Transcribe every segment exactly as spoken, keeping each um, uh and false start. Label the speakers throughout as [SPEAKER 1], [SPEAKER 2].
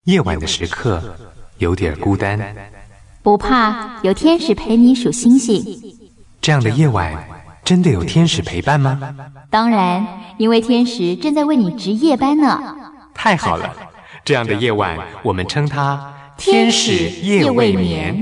[SPEAKER 1] 夜晚的时刻有点孤单，
[SPEAKER 2] 不怕，有天使陪你数星星。
[SPEAKER 1] 这样的夜晚真的有天使陪伴吗？
[SPEAKER 2] 当然，因为天使正在为你值夜班呢。
[SPEAKER 1] 太好了，这样的夜晚我们称它天使夜未眠。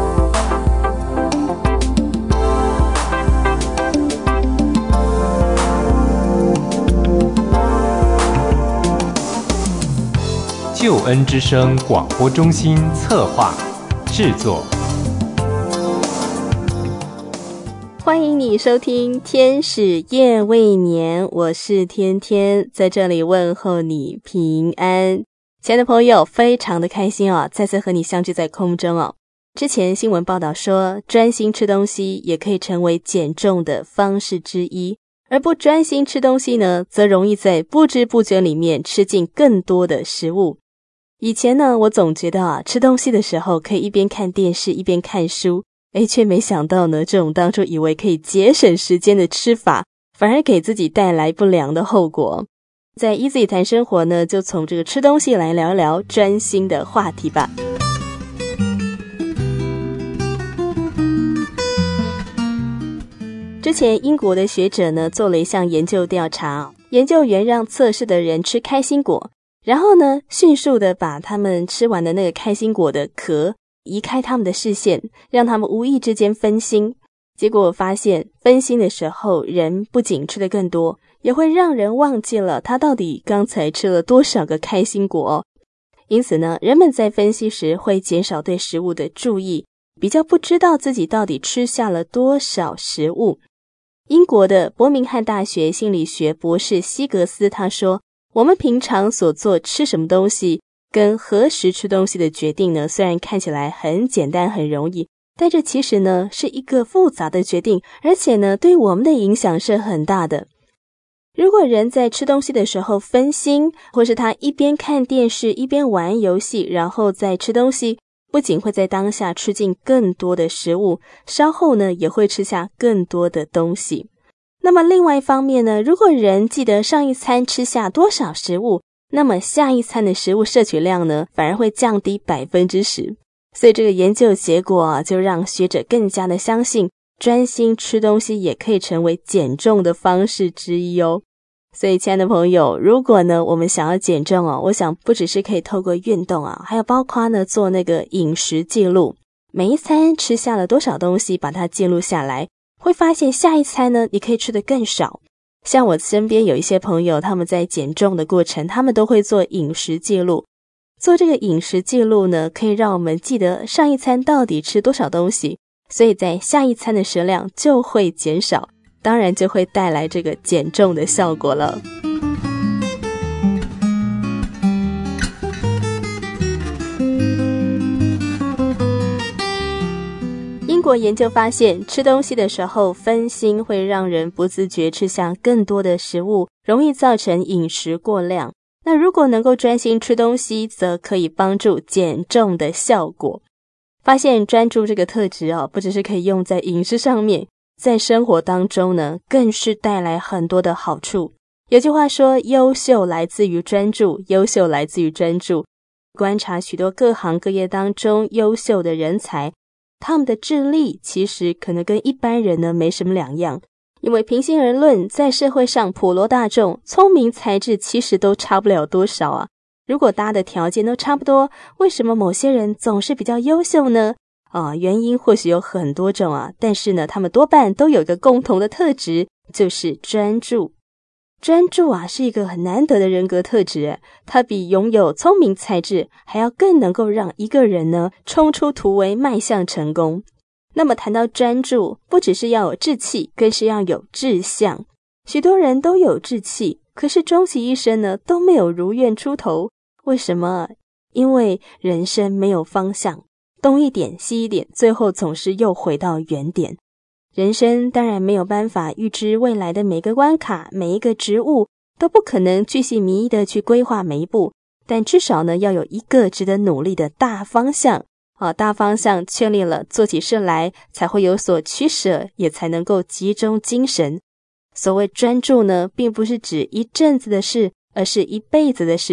[SPEAKER 1] 救恩之声广播中心策划制作。
[SPEAKER 3] 欢迎你收听天使夜未眠，我是天天，在这里问候你平安。亲爱的朋友，非常的开心哦，再次和你相聚在空中哦。之前新闻报道说，专心吃东西也可以成为减重的方式之一，而不专心吃东西呢，则容易在不知不觉里面吃进更多的食物。以前呢，我总觉得啊，吃东西的时候可以一边看电视一边看书，诶，却没想到呢，这种当初以为可以节省时间的吃法，反而给自己带来不良的后果。在 Easy 谈生活呢，就从这个吃东西来聊聊专心的话题吧。之前英国的学者呢，做了一项研究调查，研究员让测试的人吃开心果，然后呢，迅速的把他们吃完的那个开心果的壳移开他们的视线，让他们无意之间分心。结果发现，分心的时候，人不仅吃得更多，也会让人忘记了他到底刚才吃了多少个开心果哦。因此呢，人们在分析时会减少对食物的注意，比较不知道自己到底吃下了多少食物。英国的伯明翰大学心理学博士希格斯他说，我们平常所做吃什么东西跟何时吃东西的决定呢，虽然看起来很简单很容易，但这其实呢是一个复杂的决定，而且呢对我们的影响是很大的。如果人在吃东西的时候分心，或是他一边看电视一边玩游戏，然后再吃东西，不仅会在当下吃进更多的食物，稍后呢也会吃下更多的东西。那么另外一方面呢，如果人记得上一餐吃下多少食物，那么下一餐的食物摄取量呢，反而会降低 百分之十。 所以这个研究结果啊，就让学者更加的相信，专心吃东西也可以成为减重的方式之一哦。所以亲爱的朋友，如果呢我们想要减重哦，我想不只是可以透过运动啊，还有包括呢做那个饮食记录，每一餐吃下了多少东西，把它记录下来，会发现下一餐呢你可以吃得更少。像我身边有一些朋友，他们在减重的过程，他们都会做饮食记录。做这个饮食记录呢，可以让我们记得上一餐到底吃多少东西，所以在下一餐的食量就会减少，当然就会带来这个减重的效果了。英国研究发现，吃东西的时候分心会让人不自觉吃下更多的食物，容易造成饮食过量。那如果能够专心吃东西，则可以帮助减重的效果。发现专注这个特质哦，不只是可以用在饮食上面，在生活当中呢，更是带来很多的好处。有句话说，优秀来自于专注，优秀来自于专注。观察许多各行各业当中优秀的人才，他们的智力其实可能跟一般人呢没什么两样，因为平心而论，在社会上普罗大众聪明才智其实都差不了多少啊。如果大家的条件都差不多，为什么某些人总是比较优秀呢？啊，原因或许有很多种啊，但是呢，他们多半都有一个共同的特质，就是专注。专注啊，是一个很难得的人格特质，它比拥有聪明才智还要更能够让一个人呢冲出突围，迈向成功。那么谈到专注，不只是要有志气，更是要有志向。许多人都有志气，可是终其一生呢都没有如愿出头。为什么？因为人生没有方向，东一点西一点，最后总是又回到原点。人生当然没有办法预知未来的每个关卡，每一个职务都不可能巨细靡遗的去规划每一步，但至少呢要有一个值得努力的大方向。啊，大方向确立了，做起事来才会有所取舍，也才能够集中精神。所谓专注呢，并不是指一阵子的事，而是一辈子的事，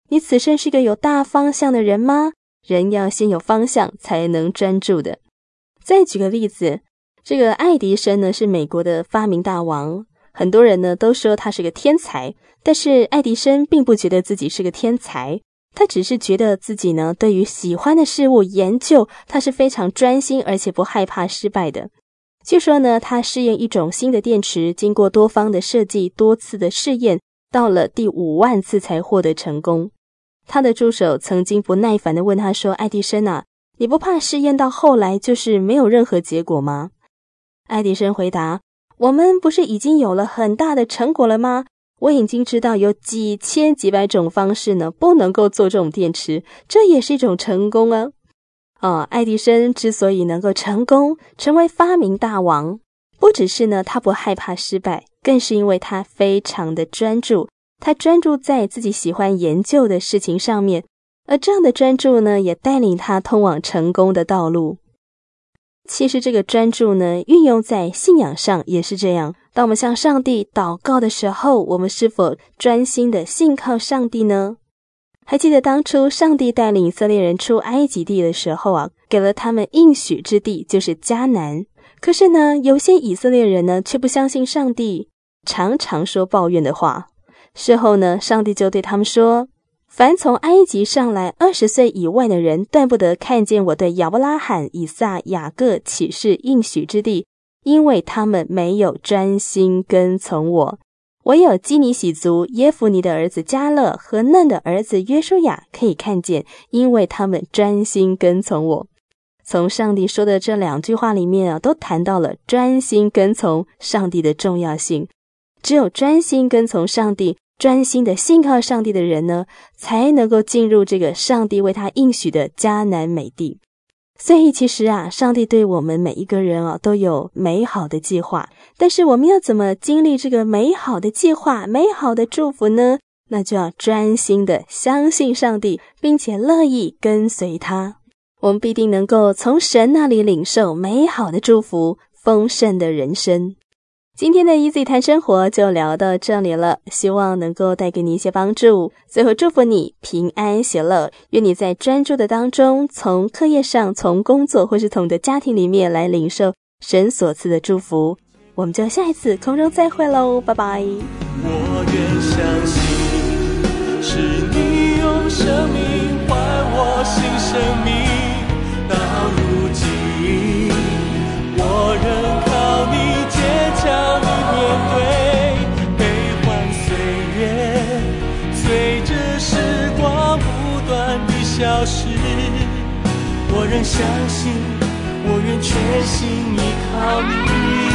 [SPEAKER 3] 你此生是个有大方向的人吗？人要先有方向才能专注的。再举个例子，这个爱迪生呢是美国的发明大王，很多人呢都说他是个天才，但是爱迪生并不觉得自己是个天才，他只是觉得自己呢对于喜欢的事物研究，他是非常专心而且不害怕失败的。据说呢，他试验一种新的电池，经过多方的设计，多次的试验，到了第五万次才获得成功。他的助手曾经不耐烦地问他说，爱迪生啊，你不怕试验到后来就是没有任何结果吗？爱迪生回答，我们不是已经有了很大的成果了吗？我已经知道有几千几百种方式呢，不能够做这种电池，这也是一种成功啊。哦，爱迪生之所以能够成功，成为发明大王，不只是呢他不害怕失败，更是因为他非常的专注，他专注在自己喜欢研究的事情上面，而这样的专注呢，也带领他通往成功的道路。其实这个专注呢，运用在信仰上也是这样。当我们向上帝祷告的时候，我们是否专心的信靠上帝呢？还记得当初上帝带领以色列人出埃及地的时候啊，给了他们应许之地，就是迦南。可是呢，有些以色列人呢，却不相信上帝，常常说抱怨的话。事后呢，上帝就对他们说，凡从埃及上来二十岁以外的人，断不得看见我对亚伯拉罕、以撒、雅各起誓应许之地，因为他们没有专心跟从我。唯有基尼喜族耶孚尼的儿子迦勒和嫩的儿子约书亚可以看见，因为他们专心跟从我。从上帝说的这两句话里面啊，都谈到了专心跟从上帝的重要性。只有专心跟从上帝，专心的信靠上帝的人呢，才能够进入这个上帝为他应许的迦南美地。所以其实啊，上帝对我们每一个人啊都有美好的计划，但是我们要怎么经历这个美好的计划、美好的祝福呢？那就要专心的相信上帝，并且乐意跟随他，我们必定能够从神那里领受美好的祝福、丰盛的人生。今天的 Easy 谈生活就聊到这里了，希望能够带给你一些帮助。最后祝福你平安喜乐，愿你在专注的当中，从课业上、从工作或是从你的家庭里面来领受神所赐的祝福。我们就下一次空中再会咯，拜拜。
[SPEAKER 4] 我愿相信是你用生命换我新生命，到如今我仍靠你坚强地面对悲欢岁月，随着时光不断地消失，我仍相信，我愿全心依靠你。